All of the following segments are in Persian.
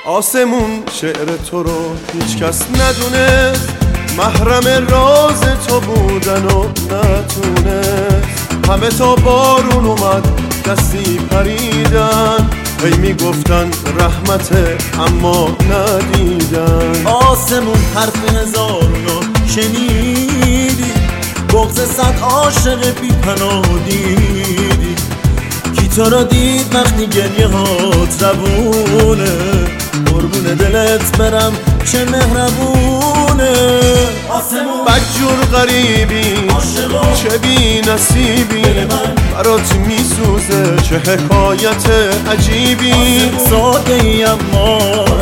آسمون شعر تو رو هیچ کس ندونست، محرم راز تو بودن و نتونست. همه تا بارون اومد دستی پریدن، هی میگفتن رحمته اما ندیدن. آسمون حرف هزارونو شنیدی، بغض صد عاشق بی پناه دیدی. کی تو رو دید وقتی گریه هات روونه، قربون دلت برم چه مهربونه. آسمون بدجور غریبی چه بی نصیبی، برات میسوزه چه حکایت عجیبی. ساده ای اما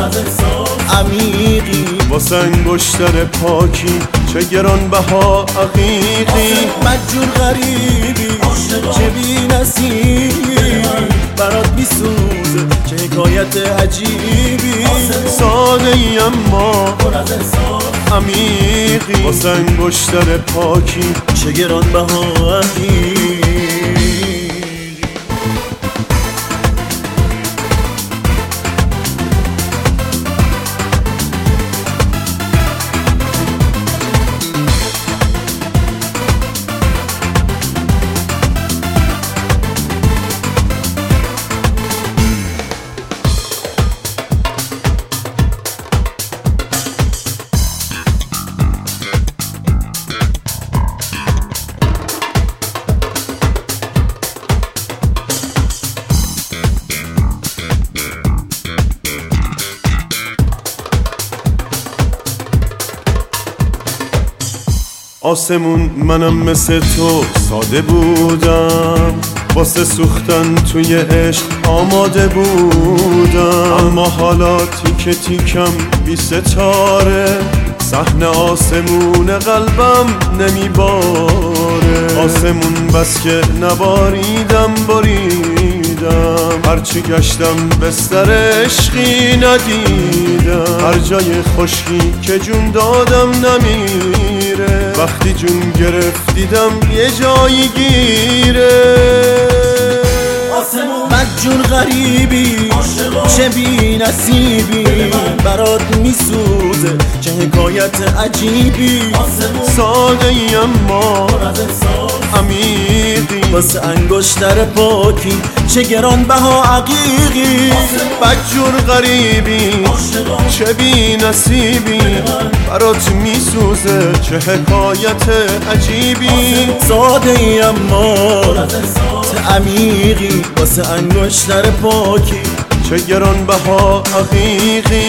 عمیقی، واسه انگشتر پاکی چه گرانبها عقیقی. بدجور غریبی چه بی نصیبی، برات میسوزه چه حکایت عجیبی. ساده ای اما عمیقی، واسه انگشتر پاکی چه گرانبها عقیقی. آسمون منم مثل تو ساده بودم، واسه سوختن توی عشق آماده بودم. اما حالا تیک تیکم بی ستاره، صحنه آسمون قلبم نمیباره. آسمون بس که نباریدم بریدم، هرچی گشتم بستر عشقی ندیدم. هر جای خشکی که جون دادم نمیره، وقتی جون گرفت دیدم یه جایی گیره. بدجور غریبی چه بی نصیبی، برات میسوزه چه حکایت عجیبی. ساده ای اما عمیقی، واسه انگشتر پاکی چه گرانبها عقیقی. بدجور غریبی چه بی نصیبی، برات میسوزه چه حکایت عجیبی. ساده ای اما عمیقی، واسه انگشتر پاکی چه گرانبها حقیقی.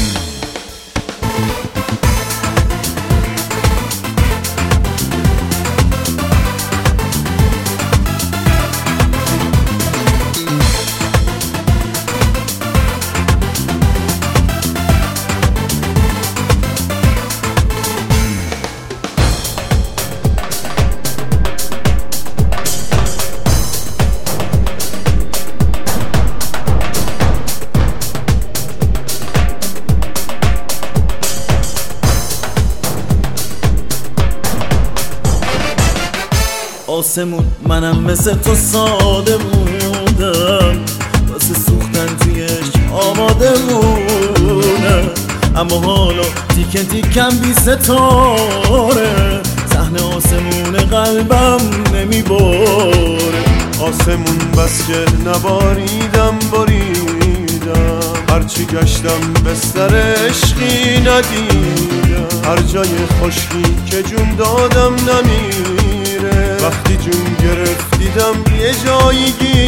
آسمون منم مثل تو ساده بودم، واسه سوختن توی عشق آماده بودم. اما حالا تیکه تیکم بی ستاره، صحنه آسمون قلبم نمیباره. آسمون بس که نباریدم بریدم، هرچی گشتم بستر عشقی ندیدم. هر جای خشکی که جون دادم نمیره، وقتی جون گرفت دیدم یه جایی گیر.